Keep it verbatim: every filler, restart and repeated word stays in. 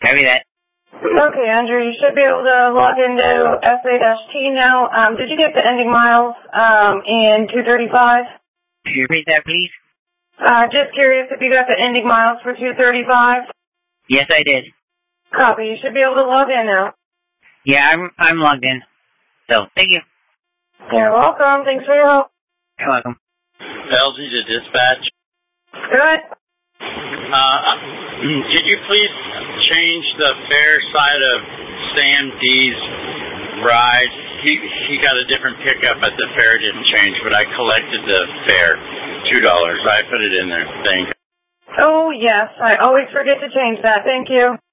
Copy that. Okay, Andrew, you should be able to log into S A T now. Um, did you get the ending miles um, in two thirty-five? Can you repeat that, please? Uh, just curious if you got the ending miles for two thirty-five. Yes, I did. Copy. You should be able to log in now. Yeah, I'm I'm logged in. So, thank you. You're welcome. Thanks for your help. You're welcome. L G to dispatch. Good. Uh, could you please change the fare side of Sam D's ride? He he got a different pickup, but the fare didn't change, but I collected the fare, two dollars. I put it in there. Thanks. Oh, yes. I always forget to change that. Thank you.